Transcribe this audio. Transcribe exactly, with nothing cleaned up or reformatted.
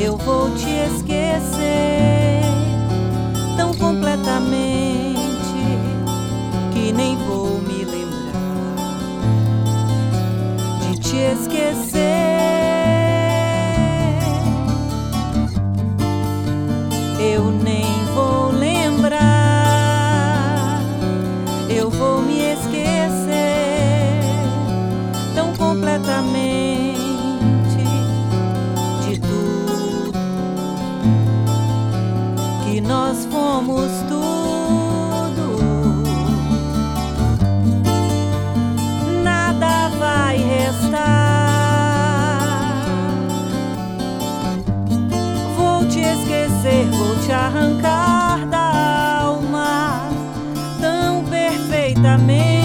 eu vou te esquecer tão completamente que nem vou me lembrar de te esquecer. Eu nem vou lembrar, eu vou me esquecer tão completamente de tudo que nós fomos tudo. Nada vai restar. Vou te esquecer, vou te arrancar da alma tão perfeitamente